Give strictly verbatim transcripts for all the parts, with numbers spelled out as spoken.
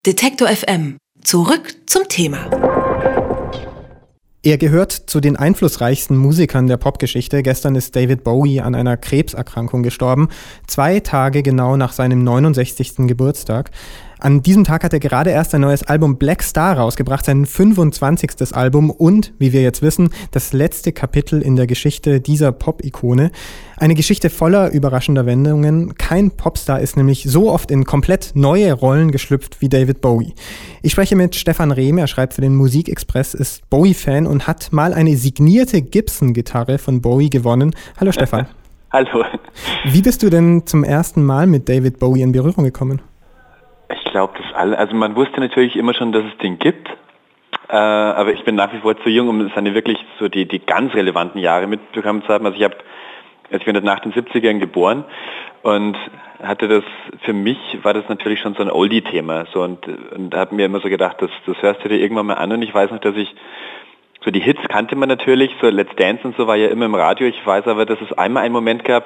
Detektor F M. Zurück zum Thema. Er gehört zu den einflussreichsten Musikern der Popgeschichte. Gestern ist David Bowie an einer Krebserkrankung gestorben, zwei Tage genau nach seinem neunundsechzigsten Geburtstag. An diesem Tag hat er gerade erst ein neues Album Black Star rausgebracht, sein fünfundzwanzigstes Album und, wie wir jetzt wissen, das letzte Kapitel in der Geschichte dieser Pop-Ikone. Eine Geschichte voller überraschender Wendungen. Kein Popstar ist nämlich so oft in komplett neue Rollen geschlüpft wie David Bowie. Ich spreche mit Stefan Rehm, er schreibt für den Musikexpress, ist Bowie-Fan und hat mal eine signierte Gibson-Gitarre von Bowie gewonnen. Hallo Stefan. Hallo. Wie bist du denn zum ersten Mal mit David Bowie in Berührung gekommen? Ich glaube, das alle, also man wusste natürlich immer schon, dass es den gibt, äh, aber ich bin nach wie vor zu jung, um seine wirklich so die, die ganz relevanten Jahre mitbekommen zu haben. Also ich habe, also ich bin nach den siebzigern geboren und hatte das, für mich war das natürlich schon so ein Oldie-Thema, so und, und da habe mir immer so gedacht, das, das hörst du dir irgendwann mal an und ich weiß noch, dass ich, so die Hits kannte man natürlich, so Let's Dance und so war ja immer im Radio, ich weiß aber, dass es einmal einen Moment gab,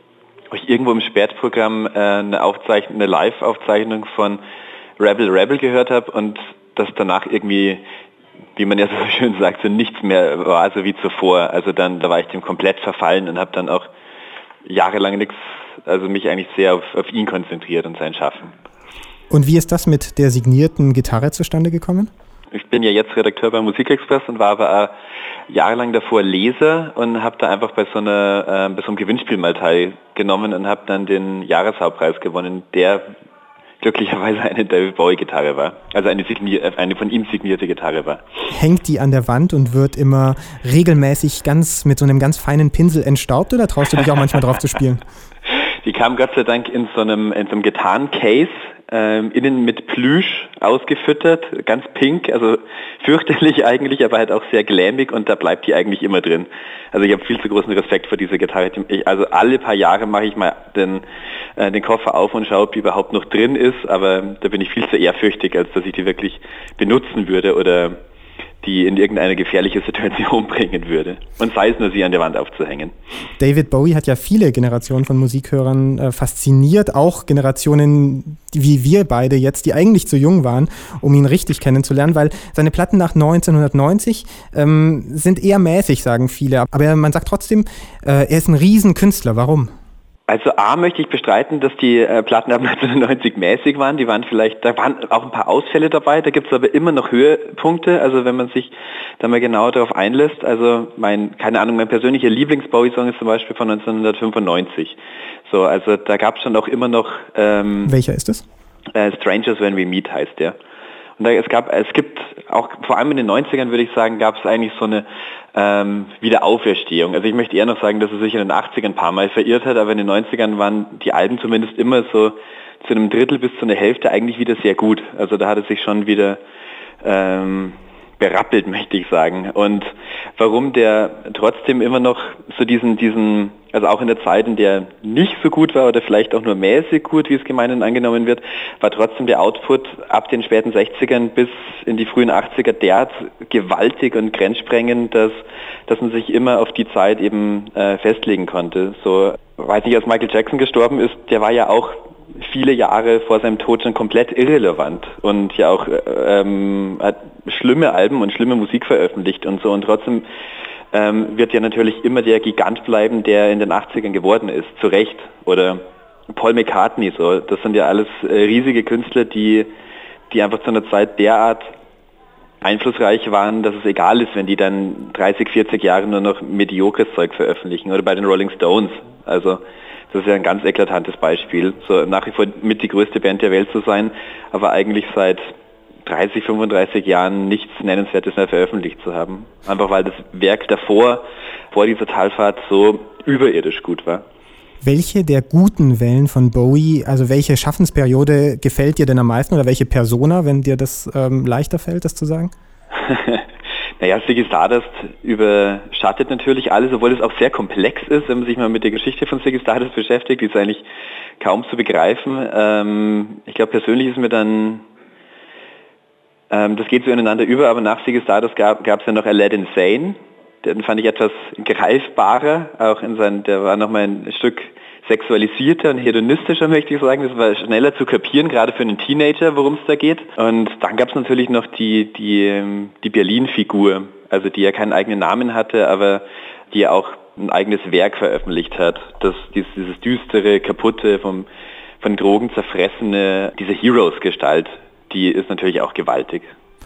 wo ich irgendwo im Spätprogramm äh, eine Aufzeichnung, eine Live-Aufzeichnung von Rebel Rebel gehört habe und das danach irgendwie, wie man ja so schön sagt, so nichts mehr war, so wie zuvor. Also dann, da war ich dem komplett verfallen und habe dann auch jahrelang nichts, also mich eigentlich sehr auf, auf ihn konzentriert und sein Schaffen. Und wie ist das mit der signierten Gitarre zustande gekommen? Ich bin ja jetzt Redakteur beim Musikexpress und war aber jahrelang davor Leser und habe da einfach bei so, einer, äh, bei so einem Gewinnspiel mal teilgenommen und habe dann den Jahreshauptpreis gewonnen, der glücklicherweise eine David Bowie-Gitarre war, also eine, signier- eine von ihm signierte Gitarre war. Hängt die an der Wand und wird immer regelmäßig ganz mit so einem ganz feinen Pinsel entstaubt oder traust du dich auch manchmal drauf zu spielen? Die kam Gott sei Dank in so einem, in so einem Gitarrencase, ähm, innen mit Plüsch ausgefüttert, ganz pink, also fürchterlich eigentlich, aber halt auch sehr glamig und da bleibt die eigentlich immer drin. Also ich habe viel zu großen Respekt vor dieser Gitarre. Ich, also alle paar Jahre mache ich mal den, äh, den Koffer auf und schaue, ob die überhaupt noch drin ist, aber da bin ich viel zu ehrfürchtig, als dass ich die wirklich benutzen würde oder die in irgendeine gefährliche Situation bringen würde. Und sei es nur, sie an der Wand aufzuhängen. David Bowie hat ja viele Generationen von Musikhörern äh, fasziniert, auch Generationen wie wir beide jetzt, die eigentlich zu jung waren, um ihn richtig kennenzulernen, weil seine Platten nach neunzehnhundertneunzig ähm, sind eher mäßig, sagen viele. Aber man sagt trotzdem, äh, er ist ein Riesenkünstler. Warum? Also A möchte ich bestreiten, dass die äh, Platten ab neunzehnhundertneunzig mäßig waren. Die waren vielleicht, da waren auch ein paar Ausfälle dabei, da gibt es aber immer noch Höhepunkte, also wenn man sich da mal genau darauf einlässt. Also mein, keine Ahnung, mein persönlicher Lieblings-Bowie-Song ist zum Beispiel von neunzehnhundertfünfundneunzig. So, also da gab es schon auch immer noch ähm, Welcher ist es? Äh, Strangers When We Meet heißt der. Und da, es gab, es gibt auch, vor allem in den neunzigern würde ich sagen, gab es eigentlich so eine ähm, Wiederauferstehung. Also ich möchte eher noch sagen, dass er sich in den achtzigern ein paar Mal verirrt hat, aber in den neunzigern waren die Alben zumindest immer so zu einem Drittel bis zu einer Hälfte eigentlich wieder sehr gut. Also da hat er sich schon wieder ähm, berappelt, möchte ich sagen. Und warum der trotzdem immer noch so diesen, diesen, also auch in der Zeit, in der nicht so gut war oder vielleicht auch nur mäßig gut, wie es gemeinhin angenommen wird, war trotzdem der Output ab den späten sechzigern bis in die frühen achtziger derart gewaltig und grenzsprengend, dass, dass man sich immer auf die Zeit eben äh, festlegen konnte. So, weiß nicht, als Michael Jackson gestorben ist, der war ja auch viele Jahre vor seinem Tod schon komplett irrelevant und ja auch ähm, hat schlimme Alben und schlimme Musik veröffentlicht und so und trotzdem ähm, wird ja natürlich immer der Gigant bleiben, der in den achtzigern geworden ist, zu Recht. Oder Paul McCartney, so, das sind ja alles äh, riesige Künstler, die, die einfach zu einer Zeit derart einflussreich waren, dass es egal ist, wenn die dann dreißig, vierzig Jahre nur noch mediokres Zeug veröffentlichen. Oder bei den Rolling Stones, also das ist ja ein ganz eklatantes Beispiel, so nach wie vor mit die größte Band der Welt zu sein, aber eigentlich seit dreißig, fünfunddreißig Jahren nichts Nennenswertes mehr veröffentlicht zu haben. Einfach weil das Werk davor, vor dieser Talfahrt, so überirdisch gut war. Welche der guten Wellen von Bowie, also welche Schaffensperiode gefällt dir denn am meisten oder welche Persona, wenn dir das ähm, leichter fällt, das zu sagen? Naja, Ziggy Stardust überschattet natürlich alles, obwohl es auch sehr komplex ist, wenn man sich mal mit der Geschichte von Ziggy Stardust beschäftigt, die ist eigentlich kaum zu begreifen. Ähm, ich glaube, persönlich ist mir dann, ähm, das geht so ineinander über, aber nach Ziggy Stardust gab es ja noch Aladdin Sane, den fand ich etwas greifbarer, auch in seinen, der war nochmal ein Stück sexualisierter und hedonistischer, möchte ich sagen. Das war schneller zu kapieren, gerade für einen Teenager, worum es da geht. Und dann gab es natürlich noch die, die, die Berlin-Figur, also die ja keinen eigenen Namen hatte, aber die ja auch ein eigenes Werk veröffentlicht hat. Das, dieses, dieses düstere, kaputte, vom, von Drogen zerfressene, diese Heroes-Gestalt, die ist natürlich auch gewaltig.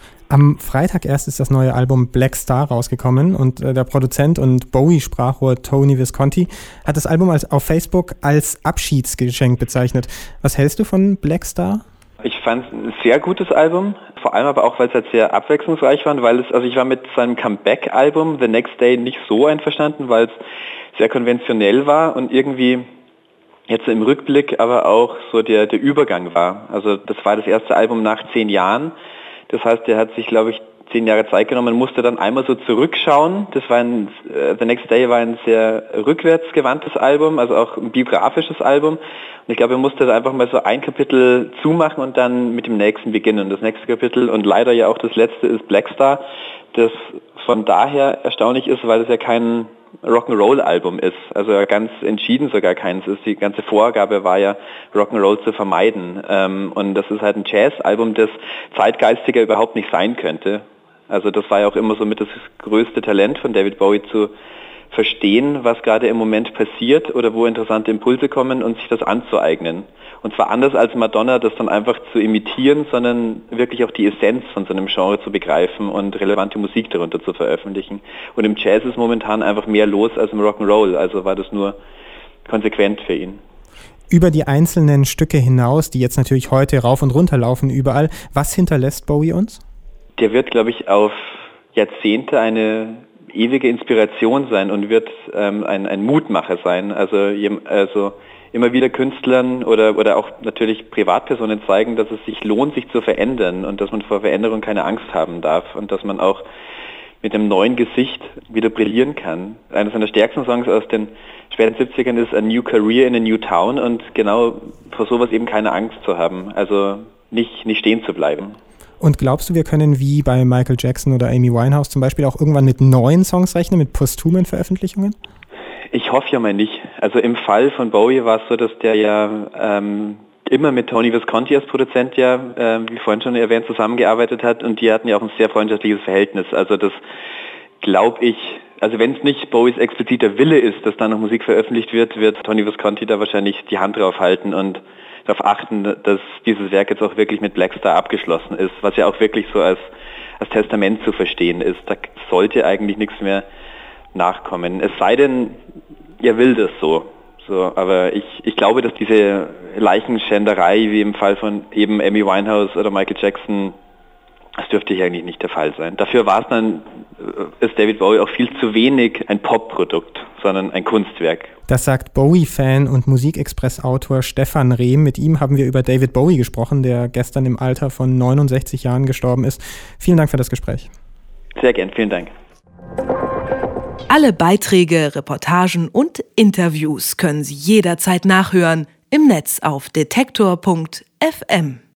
Am Freitag erst ist das neue Album Black Star rausgekommen und äh, der Produzent und Bowie-Sprachrohr Tony Visconti hat das Album als, auf Facebook als Abschiedsgeschenk bezeichnet. Was hältst du von Black Star? Ich fand es ein sehr gutes Album, vor allem aber auch, weil es halt sehr abwechslungsreich war, weil es, also ich war mit seinem Comeback-Album The Next Day nicht so einverstanden, weil es sehr konventionell war und irgendwie jetzt im Rückblick aber auch so der, der Übergang war. Also das war das erste Album nach zehn Jahren. Das heißt, er hat sich, glaube ich, zehn Jahre Zeit genommen, musste dann einmal so zurückschauen. Das war ein, uh, The Next Day war ein sehr rückwärtsgewandtes Album, also auch ein biografisches Album. Und ich glaube, er musste da einfach mal so ein Kapitel zumachen und dann mit dem nächsten beginnen. Und das nächste Kapitel und leider ja auch das letzte ist Black Star, das von daher erstaunlich ist, weil es ja kein Rock'n'Roll-Album ist, also ganz entschieden sogar keins ist. Die ganze Vorgabe war ja, Rock'n'Roll zu vermeiden. Ähm, und das ist halt ein Jazz-Album, das zeitgeistiger überhaupt nicht sein könnte. Also das war ja auch immer so mit das größte Talent von David Bowie, zu verstehen, was gerade im Moment passiert oder wo interessante Impulse kommen und sich das anzueignen. Und zwar anders als Madonna, das dann einfach zu imitieren, sondern wirklich auch die Essenz von so einem Genre zu begreifen und relevante Musik darunter zu veröffentlichen. Und im Jazz ist momentan einfach mehr los als im Rock'n'Roll, also war das nur konsequent für ihn. Über die einzelnen Stücke hinaus, die jetzt natürlich heute rauf und runter laufen überall, was hinterlässt Bowie uns? Der wird, glaube ich, auf Jahrzehnte eine ewige Inspiration sein und wird ähm, ein, ein Mutmacher sein. Also, also immer wieder Künstlern oder, oder auch natürlich Privatpersonen zeigen, dass es sich lohnt, sich zu verändern und dass man vor Veränderung keine Angst haben darf und dass man auch mit einem neuen Gesicht wieder brillieren kann. Einer seiner stärksten Songs aus den späten siebzigern ist A New Career in a New Town und genau vor sowas eben keine Angst zu haben, also nicht, nicht stehen zu bleiben. Und glaubst du, wir können wie bei Michael Jackson oder Amy Winehouse zum Beispiel auch irgendwann mit neuen Songs rechnen, mit posthumen Veröffentlichungen? Ich hoffe ja mal nicht. Also im Fall von Bowie war es so, dass der ja ähm, immer mit Tony Visconti als Produzent ja, äh, wie vorhin schon erwähnt, zusammengearbeitet hat und die hatten ja auch ein sehr freundschaftliches Verhältnis. Also das glaube ich, also wenn es nicht Bowies expliziter Wille ist, dass da noch Musik veröffentlicht wird, wird Tony Visconti da wahrscheinlich die Hand drauf halten und darauf achten, dass dieses Werk jetzt auch wirklich mit Black Star abgeschlossen ist, was ja auch wirklich so als, als Testament zu verstehen ist. Da sollte eigentlich nichts mehr nachkommen. Es sei denn, er will das so. so aber ich, ich glaube, dass diese Leichenschänderei, wie im Fall von eben Amy Winehouse oder Michael Jackson, das dürfte hier eigentlich nicht der Fall sein. Dafür war es dann, ist David Bowie auch viel zu wenig ein Pop-Produkt, sondern ein Kunstwerk. Das sagt Bowie-Fan und Musikexpress-Autor Stefan Rehm. Mit ihm haben wir über David Bowie gesprochen, der gestern im Alter von neunundsechzig Jahren gestorben ist. Vielen Dank für das Gespräch. Sehr gern, vielen Dank. Alle Beiträge, Reportagen und Interviews können Sie jederzeit nachhören im Netz auf detektor punkt f m.